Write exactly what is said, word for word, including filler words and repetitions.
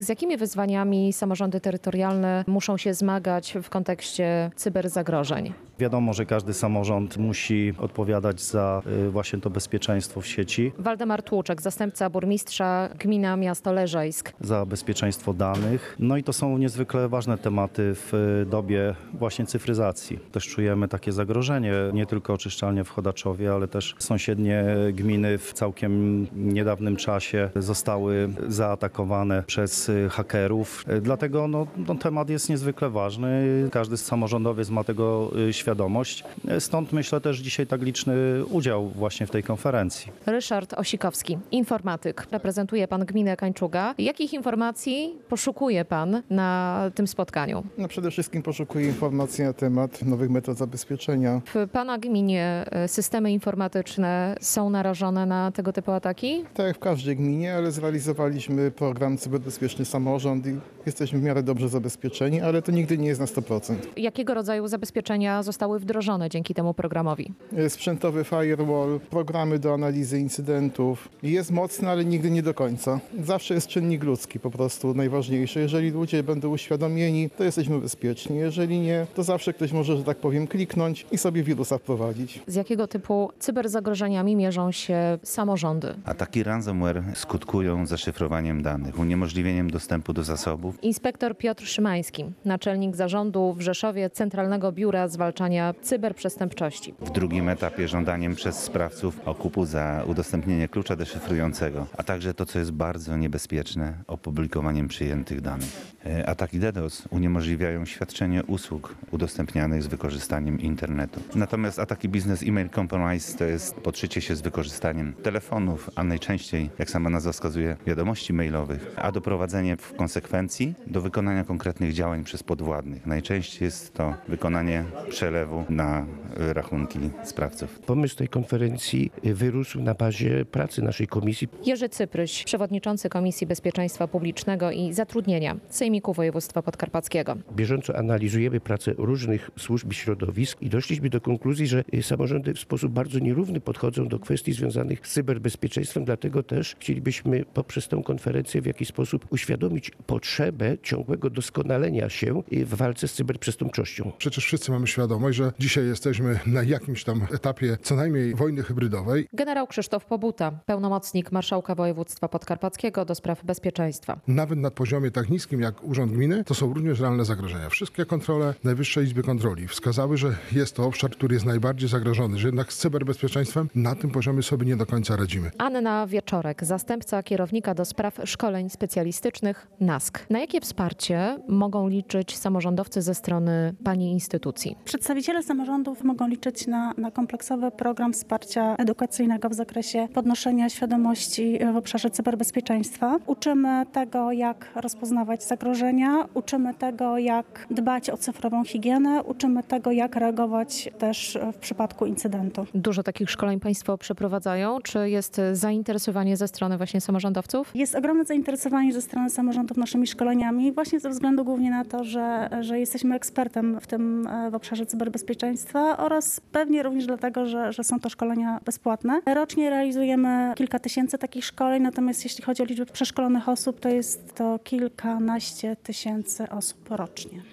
Z jakimi wyzwaniami samorządy terytorialne muszą się zmagać w kontekście cyberzagrożeń? Wiadomo, że każdy samorząd musi odpowiadać za y, właśnie to bezpieczeństwo w sieci, Waldemar Tłuczek, zastępca burmistrza gmina Miasto Leżajsk. za bezpieczeństwo danych. No i to są niezwykle ważne tematy w y, dobie właśnie cyfryzacji. Też czujemy takie zagrożenie, nie tylko oczyszczalnie w Chodaczowie, ale też sąsiednie gminy w całkiem niedawnym czasie zostały zaatakowane przez y, hakerów. Y, Dlatego no, no, temat jest niezwykle ważny. Każdy samorządowiec ma tego y, świadomość. Y, Stąd myślę też dzisiaj tak liczny udział właśnie w tej konferencji. Ryszard Osikowski, informatyk. Reprezentuje pan gminę Kańczuga. Jakich informacji poszukuje pan na tym spotkaniu? No przede wszystkim poszukuję informacji na temat nowych metod zabezpieczenia. W pana gminie e, systemy informatyczne są narażone na tego typu ataki? Tak jak w każdej gminie, ale zrealizowaliśmy program Cyberbezpieczny Samorząd i jesteśmy w miarę dobrze zabezpieczeni, ale to nigdy nie jest na sto procent. Jakiego rodzaju zabezpieczenia zostały wdrożone dzięki temu programowi? Sprzętowy firewall, programy do analizy incydentów. Jest mocny, ale nigdy nie do końca. Zawsze jest czynnik ludzki po prostu najważniejszy. Jeżeli ludzie będą uświadomieni, to jesteśmy bezpieczni. Jeżeli nie, to zawsze ktoś może, że tak powiem, kliknąć i sobie wirusa wprowadzić. Z jakiego typu cyberzagrożeniami mierzą się samorządy? Ataki ransomware skutkują zaszyfrowaniem danych, uniemożliwieniem dostępu do zasobów. Inspektor Piotr Szymański, naczelnik zarządu w Rzeszowie Centralnego Biura Zwalczania Cyberprzestępczości. W drugim etapie żądaniem przez sprawców okupu za udostępnienie klucza deszyfrującego, a także to, co jest bardzo niebezpieczne, opublikowaniem przyjętych danych. E, Ataki DDoS uniemożliwiają świadczenie usług udostępnianych z wykorzystaniem internetu. Natomiast ataki business email compromise to jest podszycie się z wykorzystaniem telefonów, a najczęściej, jak sama nazwa wskazuje, wiadomości mailowych, a doprowadzenie w konsekwencji do wykonania konkretnych działań przez podwładnych. Najczęściej jest to wykonanie przelewu na e, rachunki sprawców. Pomysł tej konferencji wyrósł na bazie pracy naszej komisji. Jerzy Cypryś, przewodniczący Komisji Bezpieczeństwa Publicznego i Zatrudnienia Sejmiku Województwa Podkarpackiego. Bieżąco analizujemy pracę różnych służb i środowisk i doszliśmy do konkluzji, że samorządy w sposób bardzo nierówny podchodzą do kwestii związanych z cyberbezpieczeństwem. Dlatego też chcielibyśmy poprzez tę konferencję w jakiś sposób uświadomić potrzebę ciągłego doskonalenia się w walce z cyberprzestępczością. Przecież wszyscy mamy świadomość, że dzisiaj jesteśmy na jakimś tam etapie co najmniej wojny hybrydowej. Generał Krzysztof Pobuta, pełnomocnik Marszałka Województwa Podkarpackiego do spraw bezpieczeństwa. Nawet na poziomie tak niskim jak Urząd Gminy, to są również realne zagrożenia. Wszystkie kontrole Najwyższej Izby Kontroli wskazały, że jest to obszar, który jest najbardziej zagrożony, że jednak z cyberbezpieczeństwem na tym poziomie sobie nie do końca radzimy. Anna Wieczorek, zastępca kierownika do spraw szkoleń specjalistycznych N A S K. Na jakie wsparcie mogą liczyć samorządowcy ze strony pani instytucji? Przedstawiciele samorządów mogą liczyć na, na kompleksowy program wsparcia edukacyjnego w zakresie podnoszenia świadomości w obszarze cyberbezpieczeństwa. Uczymy tego, jak rozpoznawać zagrożenia, uczymy tego, jak dbać o cyfrową higienę, uczymy tego, jak reagować też w przypadku incydentu. Dużo takich szkoleń państwo przeprowadzają? Czy jest zainteresowanie ze strony właśnie samorządowców? Jest ogromne zainteresowanie ze strony samorządów naszymi szkoleniami, właśnie ze względu głównie na to, że, że jesteśmy ekspertem w tym w obszarze cyberbezpieczeństwa oraz pewnie również dlatego, że, że są to szkolenia bezpłatne. Rocznie realizujemy kilka tysięcy takich szkoleń, natomiast jeśli chodzi o liczbę przeszkolonych osób, to jest to kilkanaście tysięcy osób rocznie.